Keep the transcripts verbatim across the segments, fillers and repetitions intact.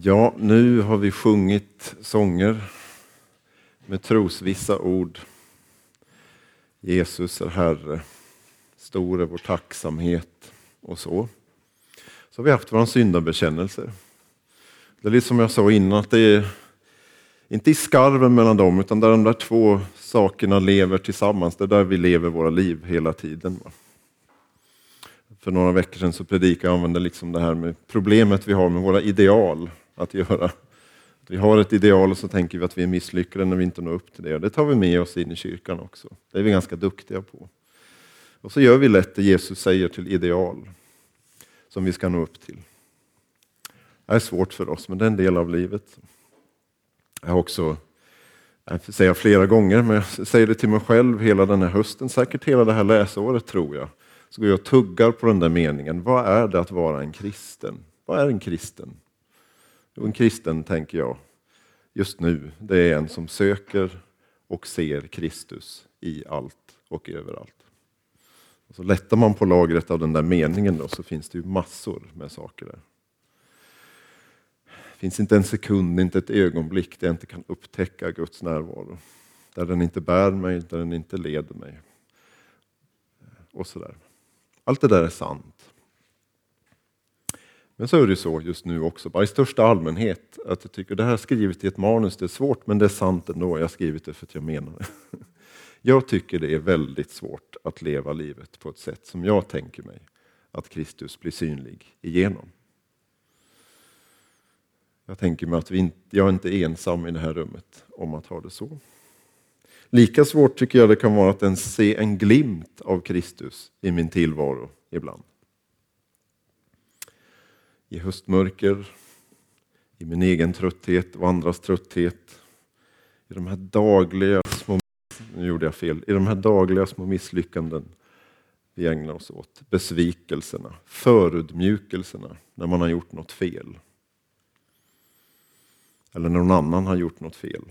Ja, nu har vi sjungit sånger med trosvissa ord. Jesus är Herre, stor är vår tacksamhet och så. Så har vi haft vår syndabekännelse. Det är lite som jag sa innan, att det är inte i skarven mellan dem, utan där de där två sakerna lever tillsammans. Det är där vi lever våra liv hela tiden. Va? För några veckor sedan så predikade jag använde liksom det här med problemet vi har med våra ideal att göra. Vi har ett ideal och så tänker vi att vi är misslyckade när vi inte når upp till det. Det tar vi med oss in i kyrkan också. Det är vi ganska duktiga på. Och så gör vi lätt det Jesus säger till ideal som vi ska nå upp till. Det är svårt för oss, men det är en del av livet. Jag har också, jag säger flera gånger, men jag säger det till mig själv hela den här hösten, säkert hela det här läsåret tror jag. Så går jag och tuggar på den där meningen. Vad är det att vara en kristen? Vad är en kristen? Jo, en kristen, tänker jag, just nu, det är en som söker och ser Kristus i allt och överallt. Och så lättar man på lagret av den där meningen då, så finns det ju massor med saker där. Det finns inte en sekund, inte ett ögonblick där jag inte kan upptäcka Guds närvaro. Där den inte bär mig, där den inte leder mig. Och sådär. Allt det där är sant. Men så är det så just nu också, bara i största allmänhet, att jag tycker det här skrivet i ett manus, det är svårt, men det är sant ändå. Jag har skrivit det för att jag menar det. Jag tycker det är väldigt svårt att leva livet på ett sätt som jag tänker mig att Kristus blir synlig igenom. Jag tänker mig att vi inte, jag är inte ensam i det här rummet om att ha det så. Lika svårt tycker jag det kan vara att ens se en glimt av Kristus i min tillvaro ibland. I höstmörker, i min egen trötthet och andras trötthet. I de här dagliga små, nu gjorde jag fel, i de här dagliga små misslyckanden vi ägnar oss åt. Besvikelserna, förödmjukelserna när man har gjort något fel. Eller när någon annan har gjort något fel.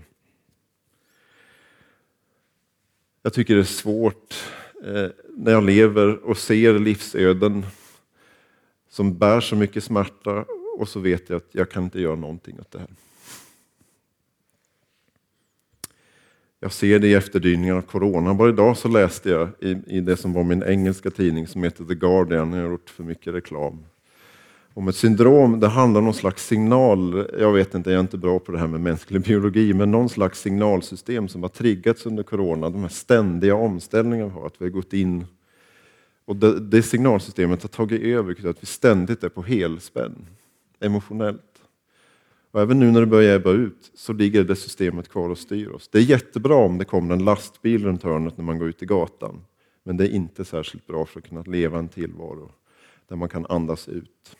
Jag tycker det är svårt eh, när jag lever och ser livsöden som bär så mycket smärta och så vet jag att jag kan inte göra någonting åt det här. Jag ser det i efterdyningar av corona. Bara idag så läste jag i, i det som var min engelska tidning som heter The Guardian. Jag har gjort för mycket reklam. Om ett syndrom, det handlar om någon slags signal. Jag vet inte, jag är inte bra på det här med mänsklig biologi. Men någon slags signalsystem som har triggats under corona. De här ständiga omställningarna har att vi har gått in. Och det, det signalsystemet har tagit över så att vi ständigt är på helspänn. Emotionellt. Och även nu när det börjar ebba ut så ligger det systemet kvar och styr oss. Det är jättebra om det kommer en lastbil runt hörnet när man går ut i gatan. Men det är inte särskilt bra för att kunna leva en tillvaro där man kan andas ut.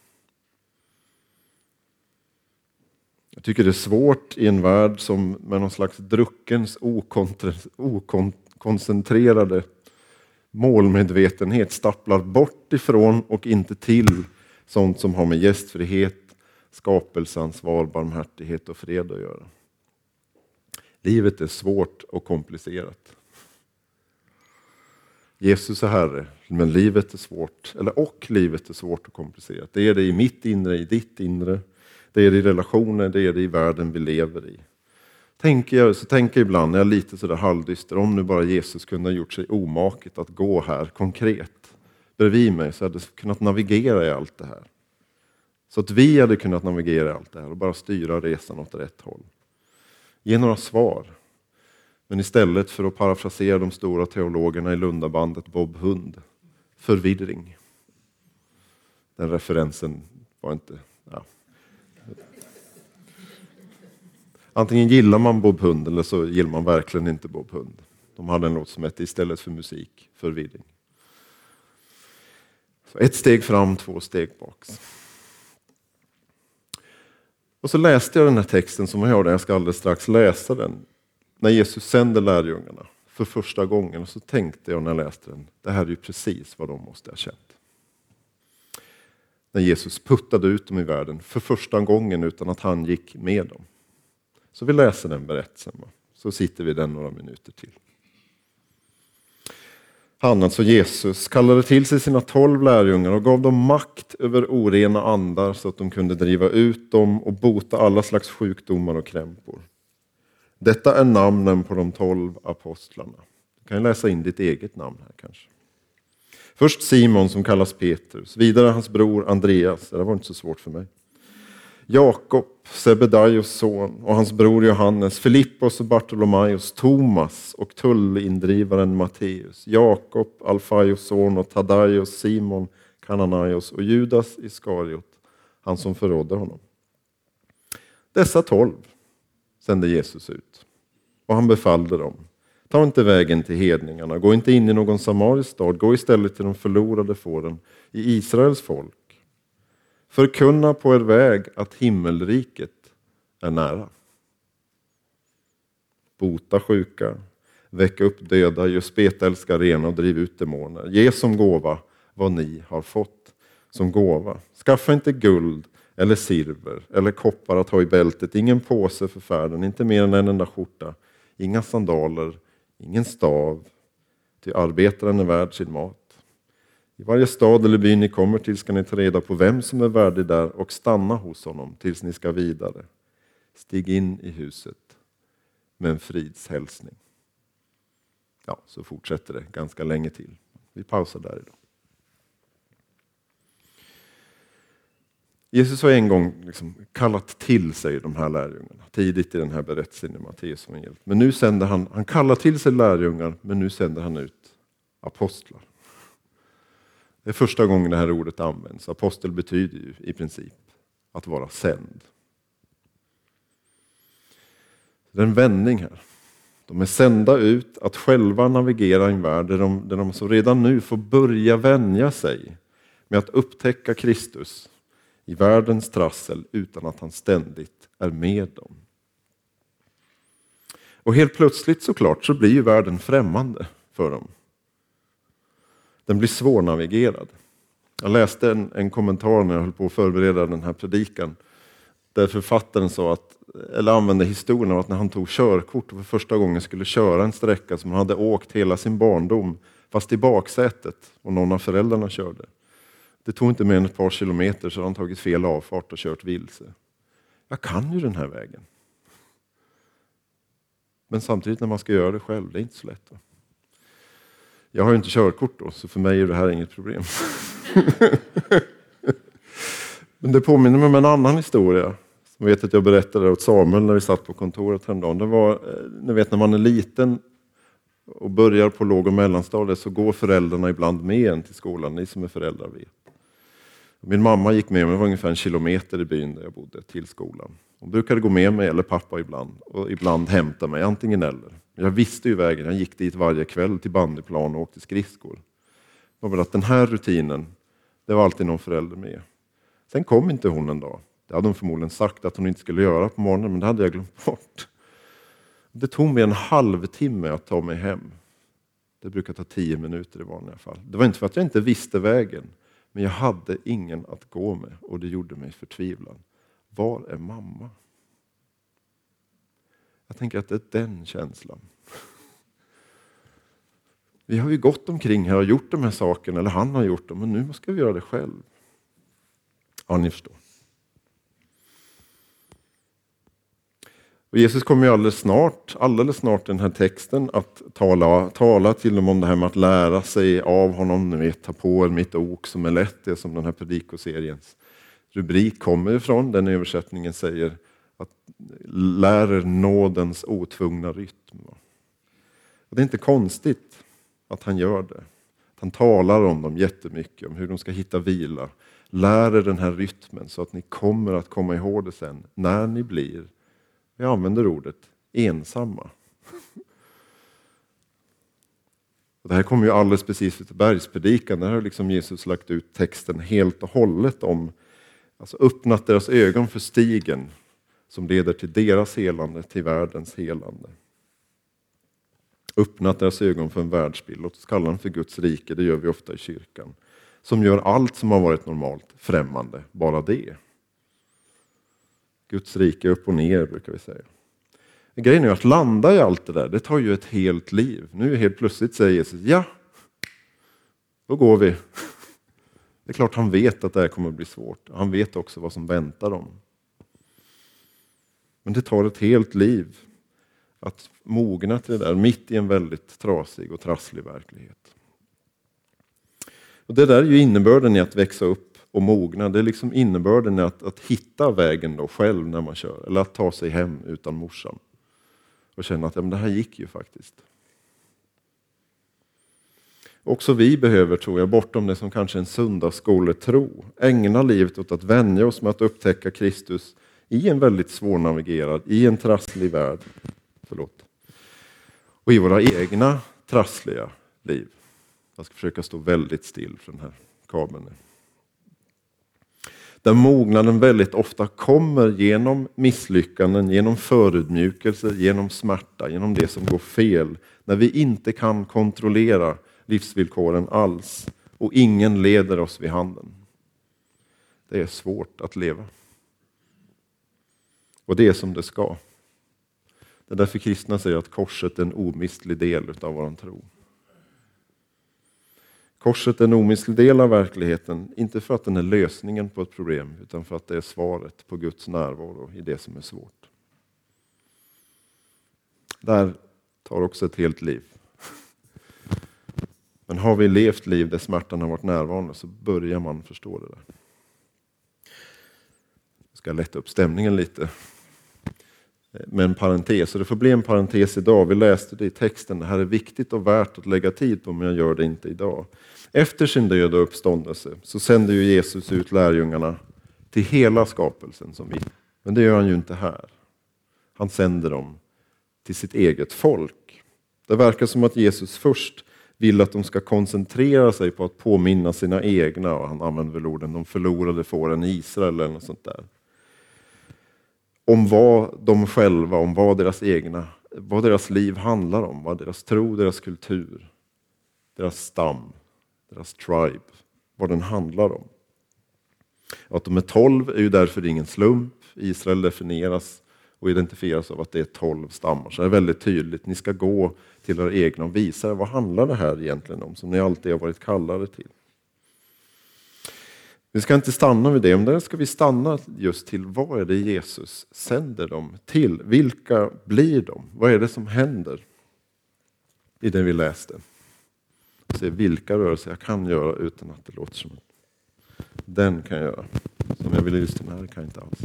Jag tycker det är svårt i en värld som med någon slags druckens okoncentrerade målmedvetenhet stapplar bort ifrån och inte till sånt som har med gästfrihet, skapelseansvar, barmhärtighet och fred att göra. Livet är svårt och komplicerat. Jesus är Herre, men livet är svårt, eller och livet är svårt och komplicerat. Det är det i mitt inre, i ditt inre. Det är det i relationer, det är det i världen vi lever i. Tänker jag, så tänker jag ibland när jag är lite sådär halvdyster, om nu bara Jesus kunde ha gjort sig omaket att gå här konkret bredvid mig, så hade jag kunnat navigera i allt det här. Så att vi hade kunnat navigera i allt det här och bara styra resan åt rätt håll. Ge några svar. Men istället för att parafrasera de stora teologerna i Lundabandet Bob Hund, förvirring. Den referensen var inte... Ja. Antingen gillar man Bob Hund eller så gillar man verkligen inte Bob Hund. De hade en låt som hette istället för musik, förvirring. Så ett steg fram, två steg bak. Och så läste jag den här texten som jag hörde, jag ska alldeles strax läsa den. När Jesus sände lärjungarna för första gången, och så tänkte jag när jag läste den, det här är ju precis vad de måste ha känt. När Jesus puttade ut dem i världen för första gången utan att han gick med dem. Så vi läser den berättelsen, så sitter vi den några minuter till. Han, alltså Jesus, kallade till sig sina tolv lärjungar och gav dem makt över orena andar så att de kunde driva ut dem och bota alla slags sjukdomar och krämpor. Detta är namnen på de tolv apostlarna. Du kan läsa in ditt eget namn här kanske. Först Simon som kallas Petrus, vidare hans bror Andreas, det var inte så svårt för mig. Jakob, Sebedaios son, och hans bror Johannes, Filippos och Bartolomaios, Thomas och tullindrivaren Matteus, Jakob, Alfaios son, och Tadaios, Simon, Kananaios och Judas Iskariot, han som förrådde honom. Dessa tolv sände Jesus ut, och han befallde dem: ta inte vägen till hedningarna, gå inte in i någon samarisk stad, gå istället till de förlorade fåren i Israels folk. Förkunna på er väg att himmelriket är nära. Bota sjuka, väcka upp döda, gör spetälska rena och driv ut demoner. Ge som gåva vad ni har fått som gåva. Skaffa inte guld eller silver eller koppar att ha i bältet, ingen påse för färden, inte mer än en enda skjorta, inga sandaler, ingen stav, ty arbetaren är värd sin mat. I varje stad eller by ni kommer till ska ni ta reda på vem som är värdig där och stanna hos honom tills ni ska vidare. Stig in i huset med en fridshälsning. Ja, så fortsätter det ganska länge till. Vi pausar där idag. Jesus har en gång liksom kallat till sig de här lärjungarna tidigt i den här berättelsen i Matteus evangeliet. Men nu sänder han, han kallar till sig lärjungar, men nu sänder han ut apostlar. Det är första gången det här ordet används. Apostel betyder ju i princip att vara sänd. Det är en vändning här. De är sända ut att själva navigera i en värld där de, där de så redan nu får börja vänja sig med att upptäcka Kristus i världens trassel utan att han ständigt är med dem. Och helt plötsligt såklart så blir ju världen främmande för dem. Den blir svårnavigerad. Jag läste en, en kommentar när jag höll på att förbereda den här predikan. Där författaren sa att, eller använde historien av att när han tog körkort och för första gången skulle köra en sträcka som han hade åkt hela sin barndom, fast i baksätet och någon av föräldrarna körde. Det tog inte mer än ett par kilometer så han tagit fel avfart och kört vilse. Jag kan ju den här vägen. Men samtidigt när man ska göra det själv, det är inte så lätt. Va? Jag har ju inte körkort då, så för mig är det här inget problem. Men det påminner mig om en annan historia. Jag vet att jag berättade åt Samuel när vi satt på kontoret häromdagen. Det var, ni vet när man är liten och börjar på låg- och mellanstadiet så går föräldrarna ibland med en till skolan. Ni som är föräldrar vet. Min mamma gick med mig, det var ungefär en kilometer i byn där jag bodde, till skolan. Hon brukade gå med mig, eller pappa ibland, och ibland hämta mig, antingen eller. Jag visste ju vägen, jag gick dit varje kväll till bandyplan och åkte skridskor. Det var bara att den här rutinen, det var alltid någon förälder med. Sen kom inte hon en dag. Det hade hon förmodligen sagt att hon inte skulle göra på morgonen, men det hade jag glömt bort. Det tog mig en halvtimme att ta mig hem. Det brukar ta tio minuter i vanliga fall. Det var inte för att jag inte visste vägen. Men jag hade ingen att gå med och det gjorde mig förtvivlad. Var är mamma? Jag tänker att det är den känslan. Vi har ju gått omkring här och gjort de här sakerna, eller han har gjort dem, men nu ska vi göra det själv. Ja, ni förstår. Och Jesus kommer ju alldeles snart, alldeles snart i den här texten att tala, tala till dem om det här med att lära sig av honom. Ni vet, ta på er mitt ok som är lätt, det som den här predikoseriens rubrik kommer ifrån. Den översättningen säger att lär er nådens otvungna rytm. Och det är inte konstigt att han gör det. Att han talar om dem jättemycket, om hur de ska hitta vila. Lär er den här rytmen så att ni kommer att komma ihåg det sen när ni blir, jag använder ordet, ensamma. Och det här kommer ju alldeles precis till bergspredikan. Där har liksom Jesus lagt ut texten helt och hållet om, alltså öppnat deras ögon för stigen som leder till deras helande, till världens helande. Öppnat deras ögon för en världsbild. Låt oss kalla den för Guds rike, det gör vi ofta i kyrkan. Som gör allt som har varit normalt främmande, bara det. Guds rike upp och ner brukar vi säga. Grejen är att landa i allt det där, det tar ju ett helt liv. Nu helt plötsligt säger Jesus, ja, Då går vi. Det är klart han vet att det här kommer att bli svårt. Han vet också vad som väntar dem. Men det tar ett helt liv att mogna till det där mitt i en väldigt trasig och trasslig verklighet. Och det där är ju innebörden i att växa upp och mogna. Det är liksom innebörden i att, att hitta vägen då själv när man kör. Eller att ta sig hem utan morsan. Och känna att ja, men det här gick ju faktiskt. Också vi behöver, tror jag, bortom det som kanske är en söndagsskoletro, ägna livet åt att vänja oss med att upptäcka Kristus i en väldigt svårnavigerad, i en trasslig värld. Förlåt. Och i våra egna trassliga liv. Jag ska försöka stå väldigt still för den här kabeln. Där mognaden väldigt ofta kommer genom misslyckanden, genom förödmjukelse, genom smärta, genom det som går fel. När vi inte kan kontrollera livsvillkoren alls och ingen leder oss vid handen. Det är svårt att leva. Och det är som det ska. Det är därför kristna säger att korset är en omistlig del av vår tro. Korset är en omistlig del av verkligheten, inte för att den är lösningen på ett problem, utan för att det är svaret på Guds närvaro i det som är svårt. Där tar också ett helt liv. Men har vi levt liv där smärtan har varit närvarande så börjar man förstå det där. Jag ska lätta upp stämningen lite. Med en parentes, och det får bli en parentes idag. Vi läste det i texten, det här är viktigt och värt att lägga tid på, men jag gör det inte idag. Efter sin död och uppståndelse så sänder ju Jesus ut lärjungarna till hela skapelsen som vi. Men det gör han ju inte här. Han sänder dem till sitt eget folk. Det verkar som att Jesus först vill att de ska koncentrera sig på att påminna sina egna, och han använder väl orden, de förlorade fåren i Israel eller något sånt där. Om vad de själva, om vad deras egna, vad deras liv handlar om, vad deras tro, deras kultur, deras stam, deras tribe, vad den handlar om. Att de är tolv är ju därför ingen slump. Israel definieras och identifieras av att det är tolv stammar. Så det är väldigt tydligt, ni ska gå till era egna och visa er, vad handlar det här egentligen om, som ni alltid har varit kallade till. Vi ska inte stanna vid det, men där ska vi stanna just till vad är det Jesus sänder dem till. Vilka blir de? Vad är det som händer i det vi läste? Se vilka rörelser jag kan göra utan att det låter som den kan jag göra. Som jag vill just den här kan jag inte alls.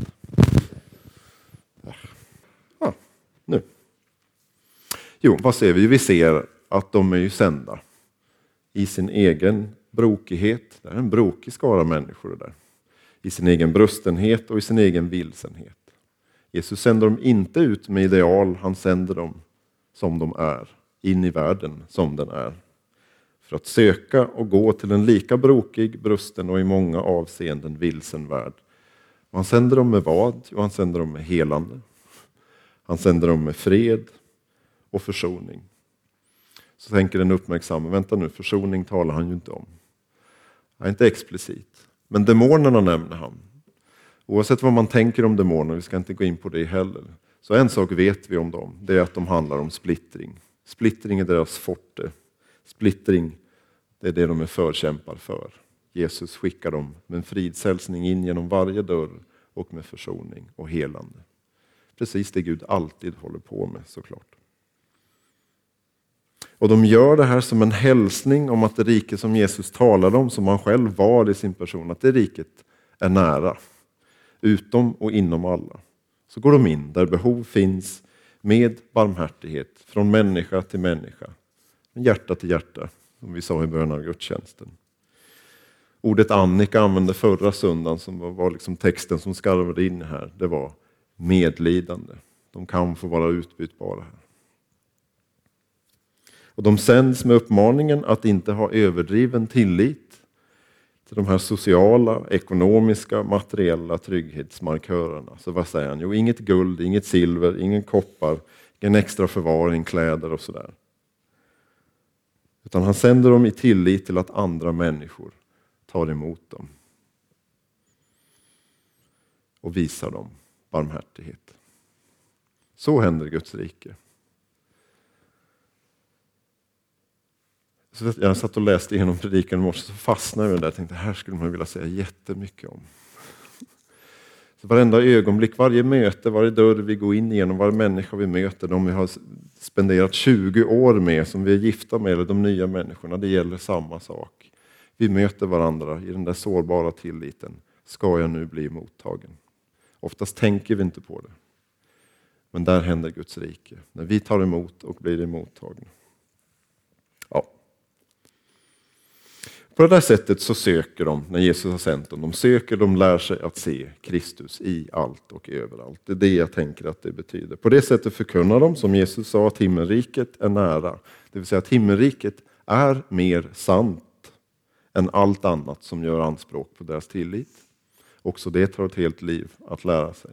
Ja, nu. Jo, vad ser vi? Vi ser att de är ju sända i sin egen brokighet. Det är en brokig skara människor där. I sin egen brustenhet och i sin egen vilsenhet. Jesus sänder dem inte ut med ideal, han sänder dem som de är. In i världen som den är. För att söka och gå till en lika brokig, brusten och i många avseenden vilsen värld. Och han sänder dem med vad? Jo, han sänder dem med helande. Han sänder dem med fred och försoning. Så tänker den uppmärksamma, vänta nu, försoning talar han ju inte om. Ja, inte explicit. Men demonerna nämner han. Oavsett vad man tänker om demoner, vi ska inte gå in på det heller. Så en sak vet vi om dem, det är att de handlar om splittring. Splittring är deras forte. Splittring, det är det de är förkämpar för. Jesus skickar dem med en fridshälsning in genom varje dörr och med försoning och helande. Precis det Gud alltid håller på med, såklart. Och de gör det här som en hälsning om att det rike som Jesus talade om, som han själv var i sin person, att det riket är nära. Utom och inom alla. Så går de in där behov finns med barmhärtighet från människa till människa. Hjärta till hjärta, som vi sa i början av gudstjänsten. Ordet Annika använde förra söndagen, som var liksom texten som skarvade in här, det var medlidande. De kan få vara utbytbara här. Och de sänds med uppmaningen att inte ha överdriven tillit till de här sociala, ekonomiska, materiella trygghetsmarkörerna. Så vad säger han? Jo, inget guld, inget silver, ingen koppar, ingen extra förvaring, kläder och sådär. Utan han sänder dem i tillit till att andra människor tar emot dem. Och visar dem barmhärtighet. Så händer Guds rike. Så jag satt och läste igenom predikan i morse, så fastnade jag där och tänkte, här skulle man vilja säga jättemycket om. Så varenda ögonblick, varje möte, varje dörr vi går in igenom, varje människa vi möter, de vi har spenderat tjugo år med, som vi är gifta med, eller de nya människorna, det gäller samma sak. Vi möter varandra i den där sårbara tilliten. Ska jag nu bli mottagen? Oftast tänker vi inte på det. Men där händer Guds rike. När vi tar emot och blir emottagna. Ja. På det där sättet så söker de, när Jesus har sänt dem, de söker, de lär sig att se Kristus i allt och överallt. Det är det jag tänker att det betyder. På det sättet förkunnar de, som Jesus sa, att himmelriket är nära. Det vill säga att himmelriket är mer sant än allt annat som gör anspråk på deras tillit. Också det tar ett helt liv att lära sig.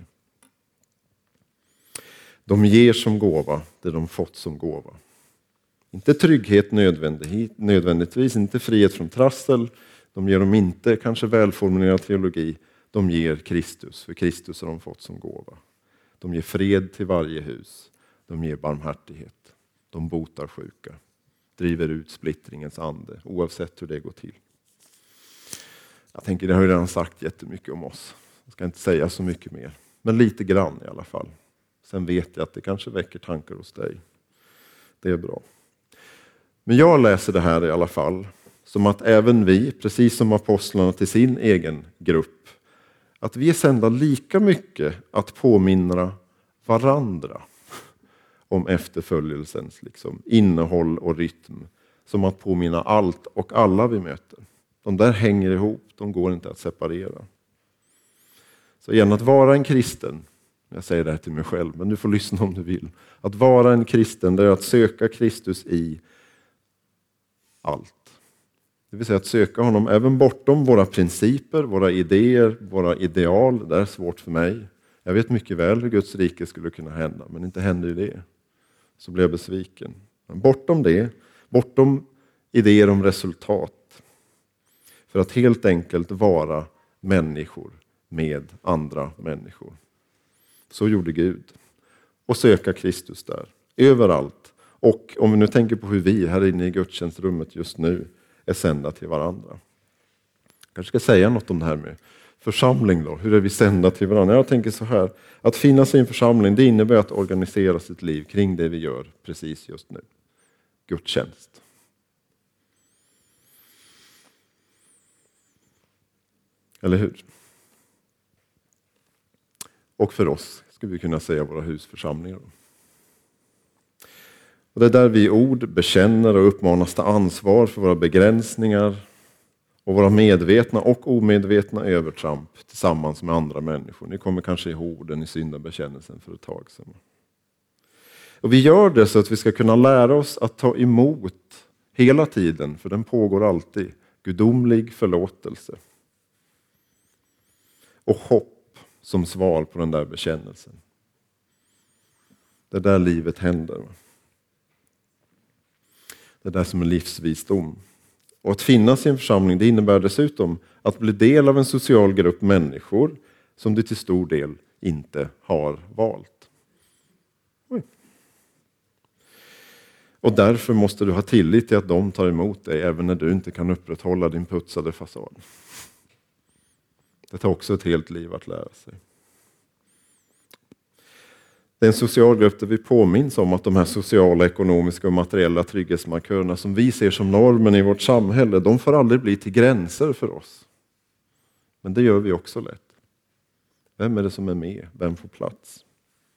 De ger som gåva det de fått som gåva. Inte trygghet nödvändigtvis, inte frihet från trassel. De ger dem inte kanske välformulerad teologi. De ger Kristus, för Kristus har de fått som gåva. De ger fred till varje hus. De ger barmhärtighet. De botar sjuka. Driver ut splittringens ande, oavsett hur det går till. Jag tänker, det har ju redan sagt jättemycket om oss. Jag ska inte säga så mycket mer. Men lite grann i alla fall. Sen vet jag att det kanske väcker tankar hos dig. Det är bra. Men jag läser det här i alla fall som att även vi, precis som apostlarna till sin egen grupp, att vi är sända lika mycket att påminna varandra om efterföljelsens liksom, innehåll och rytm, som att påminna allt och alla vi möter. De där hänger ihop, de går inte att separera. Så igen, att vara en kristen, jag säger det här till mig själv, men du får lyssna om du vill. Att vara en kristen, det är att söka Kristus i allt. Det vill säga att söka honom även bortom våra principer, våra idéer, våra ideal. Det är svårt för mig. Jag vet mycket väl hur Guds rike skulle kunna hända, men inte händer ju det. Så blir jag besviken. Men bortom det, bortom idéer om resultat. För att helt enkelt vara människor med andra människor. Så gjorde Gud. Och söka Kristus där. Överallt. Och om vi nu tänker på hur vi här inne i gudstjänstrummet just nu är sända till varandra. Jag kanske ska säga något om det här med församling då. Hur är vi sända till varandra? Jag tänker så här. Att finnas i en församling, det innebär att organisera sitt liv kring det vi gör precis just nu. Gudstjänst. Eller hur? Och för oss ska vi kunna säga våra husförsamlingar. Och det är där vi i ord bekänner och uppmanas ta ansvar för våra begränsningar och våra medvetna och omedvetna övertramp tillsammans med andra människor. Ni kommer kanske ihåg den i syndabekännelsen för ett tag sedan. Och vi gör det så att vi ska kunna lära oss att ta emot hela tiden, för den pågår alltid, gudomlig förlåtelse. Och hopp som svar på den där bekännelsen. Det är där livet händer. Det är där som är livsvisdom. Och att finnas i en församling, det innebär dessutom att bli del av en social grupp människor som du till stor del inte har valt. Oj. Och därför måste du ha tillit till att de tar emot dig även när du inte kan upprätthålla din putsade fasad. Det tar också ett helt liv att lära sig. Det är en social grupp där vi påminns om att de här sociala, ekonomiska och materiella trygghetsmarkörerna som vi ser som normen i vårt samhälle, de får aldrig bli till gränser för oss. Men det gör vi också lätt. Vem är det som är med? Vem får plats?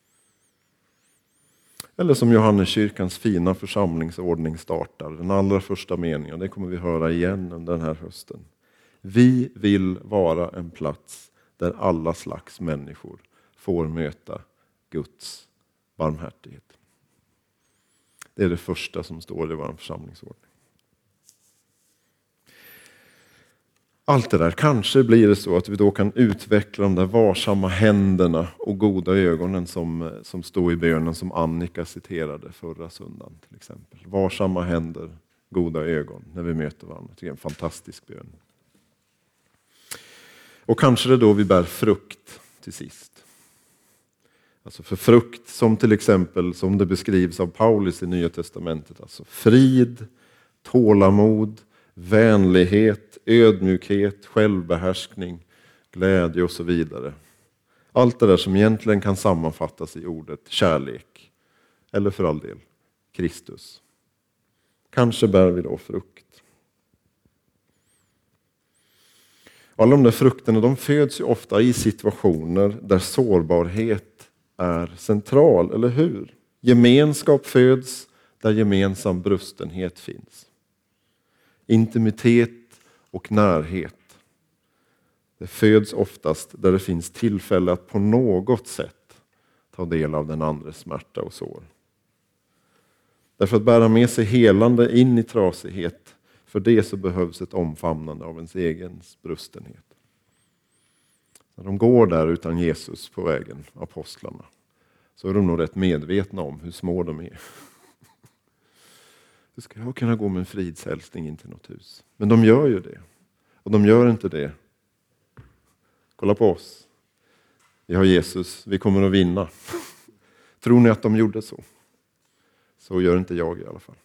Eller som Johanneskyrkans fina församlingsordning startar, den allra första meningen, det kommer vi höra igen under den här hösten. Vi vill vara en plats där alla slags människor får möta Guds barmhärtighet. Det är det första som står i vår församlingsordning. Allt det där, kanske blir det så att vi då kan utveckla de där varsamma händerna och goda ögonen som, som står i bönen som Annika citerade förra söndagen till exempel. Varsamma händer, goda ögon när vi möter varandra. Det är en fantastisk bön. Och kanske det då vi bär frukt till sist. Alltså för frukt som till exempel, som det beskrivs av Paulus i Nya Testamentet. Alltså frid, tålamod, vänlighet, ödmjukhet, självbehärskning, glädje och så vidare. Allt det där som egentligen kan sammanfattas i ordet kärlek. Eller för all del, Kristus. Kanske bär vi då frukt. Alla de där frukterna, de föds ju ofta i situationer där sårbarhet är central, eller hur? Gemenskap föds där gemensam brustenhet finns. Intimitet och närhet. Det föds oftast där det finns tillfälle att på något sätt ta del av den andres smärta och sår. Därför att bära med sig helande in i trasighet, för det så behövs ett omfamnande av ens egen brustenhet. När de går där utan Jesus på vägen, apostlarna, så är de nog rätt medvetna om hur små de är. Hur ska jag kunna gå med en fridshälsning in till något hus? Men de gör ju det. Och de gör inte det. Kolla på oss. Vi har Jesus, vi kommer att vinna. Tror ni att de gjorde så? Så gör inte jag i alla fall.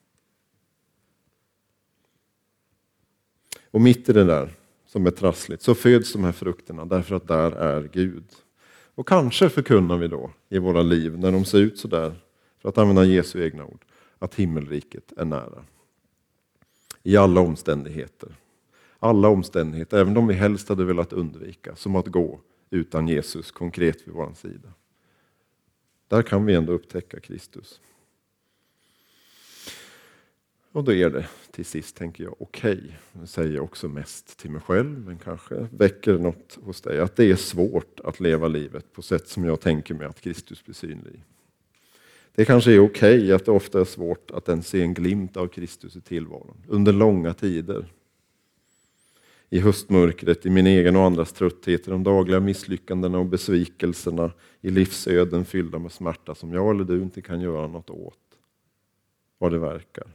Och mitt i det där som är trassligt så föds de här frukterna därför att där är Gud. Och kanske förkunnar vi då i våra liv när de ser ut så där, för att använda Jesu egna ord, att himmelriket är nära. I alla omständigheter. Alla omständigheter, även de vi helst hade velat undvika, som att gå utan Jesus konkret vid vår sida. Där kan vi ändå upptäcka Kristus. Och då är det till sist, tänker jag, okej. Okay. Det säger jag också mest till mig själv, men kanske väcker något hos dig. Att det är svårt att leva livet på sätt som jag tänker mig att Kristus blir synlig. Det kanske är okej okay att det ofta är svårt att ens se en glimt av Kristus i tillvaron. Under långa tider. I höstmörkret, i min egen och andras trötthet, i de dagliga misslyckandena och besvikelserna, i livsöden fyllda med smärta som jag eller du inte kan göra något åt. Vad det verkar.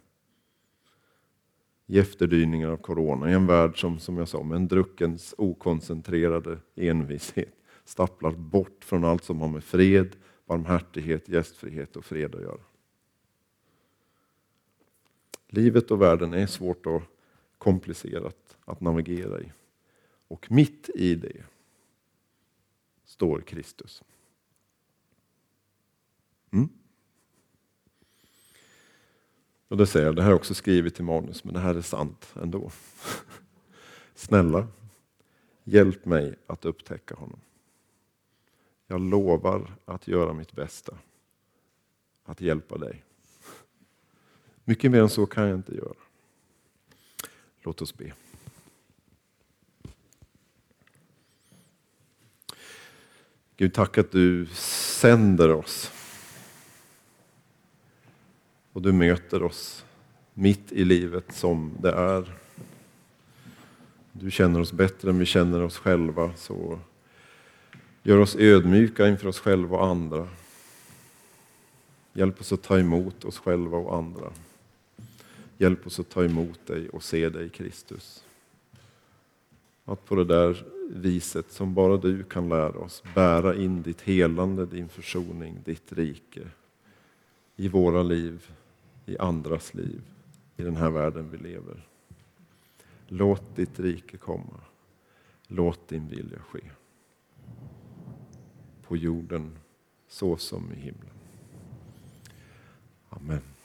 I efterdyningar av corona, i en värld som, som jag sa, med en druckens okoncentrerade envishet stapplar bort från allt som har med fred, barmhärtighet, gästfrihet och fred att göra. Livet och världen är svårt och komplicerat att navigera i. Och mitt i det står Kristus. Mm? Och det säger jag, det här är också skrivet i manus, men det här är sant ändå. Snälla, hjälp mig att upptäcka honom. Jag lovar att göra mitt bästa. Att hjälpa dig. Mycket mer än så kan jag inte göra. Låt oss be. Gud, tack att du sänder oss. Och du möter oss mitt i livet som det är. Du känner oss bättre än vi känner oss själva. Så gör oss ödmjuka inför oss själva och andra. Hjälp oss att ta emot oss själva och andra. Hjälp oss att ta emot dig och se dig, Kristus. Att på det där viset som bara du kan lära oss bära in ditt helande, din försoning, ditt rike i våra liv, i andras liv, i den här världen vi lever. Låt ditt rike komma. Låt din vilja ske. På jorden så som i himlen. Amen.